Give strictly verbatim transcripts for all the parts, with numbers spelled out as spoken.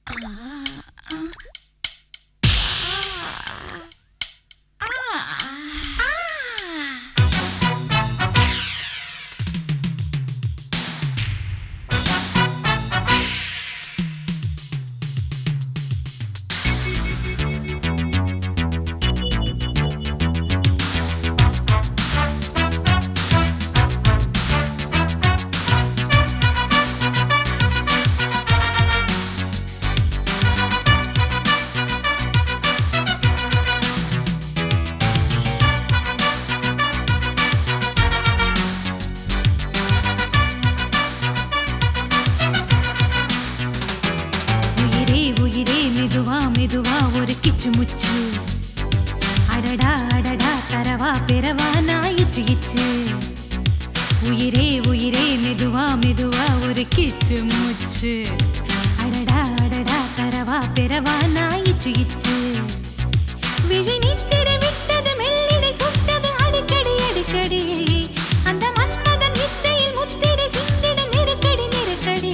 மெதுவா ஒரு கிச்சு முச்சு அடடா அடடா தரவா பெறவா நாயிச்சு இச்சு உயிரே உயிரே மெதுவா மெதுவா ஒரு கிச்சு முச்சு அடடா அடடா தரவா பெறவா நாயிச்சு இச்சு விழி நித்திரை விட்டது மெல்லிடை சுட்டது அடிக்கடி அடிக்கடி அந்த மன்மதன் வித்தையில் முத்திரை சிந்திட நெருக்கடி நெருக்கடி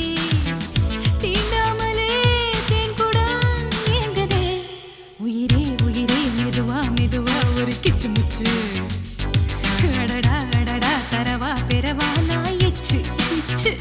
கிச்சு முச்சு அடடா அடடா தரவா பெறவா நாயிச்சு இச்சு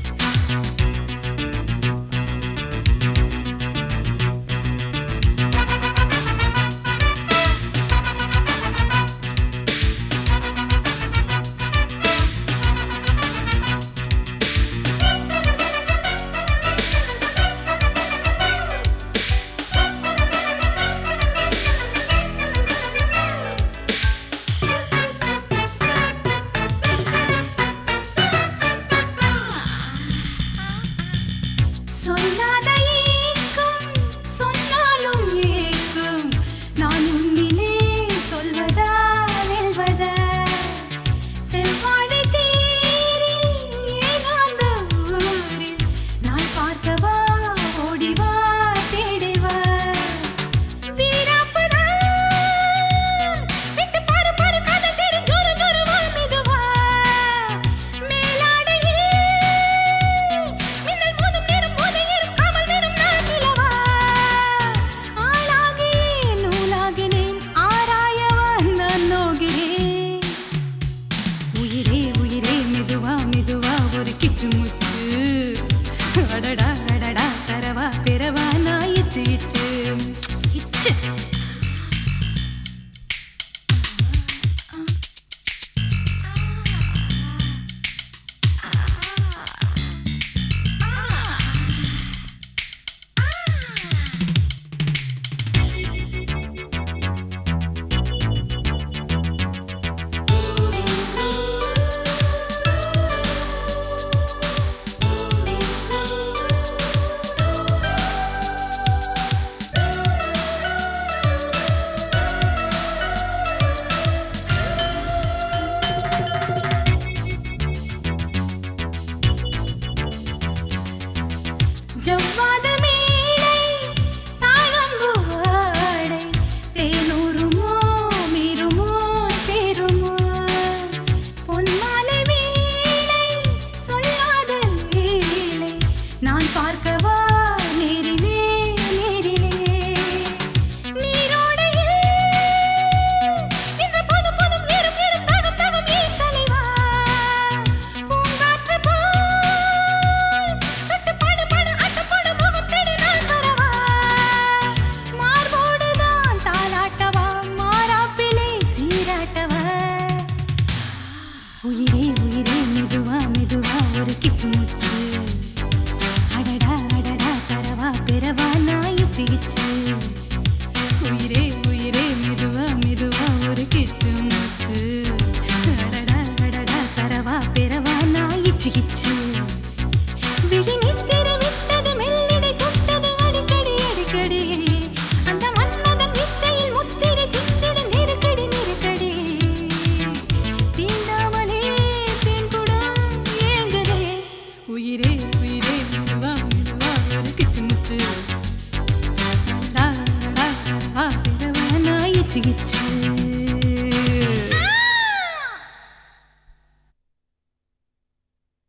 சொல்லாத ஏக்கம் சொன்னாலும் ஏக்கம் நான் உன்னிலே சொல்வதா வெல்வதா செவ்வாழை தேரில் ஏகாந்த ஊரில் நான் பார்க்கவா ஓடிவா தேடிவா வீராப்பதா விட்டு பாரு பாரு கதை தெரிஞ்சு ஜோரு ஜோரு வா மெதுவா மேலாடையே மின்னல் மோதும் நேரம் கிச்சு முச்சு அடடா அடடா தரவா பெறவா நாயிச்சு இச்சு இச்சு ஜவ்வாது மேடை தாழம்பு வாடை தேனூருமோ மீருமோ தேருமோ பொன்மாலை வேளை சொல்லாத வேளை நான் பார்க்கவா நேரிலே நேரிலே நீரோடையில் இந்த போது போதும் ஏறும் ஏறும் தாகம் தாகம் ஏன் தலைவா பூங்காற்று போ உயிரே உயிரே மெதுவா மெதுவா ஒரு கிச்சு முச்சு அடடா அடடா தரவா பெறவா நாயிச்சு இச்சு உயிரே உயிரே மெதுவா மெதுவா ஒரு கிச்சு முச்சு அடடா அடடா தரவா பெறவா நாயிச்சு இச்சு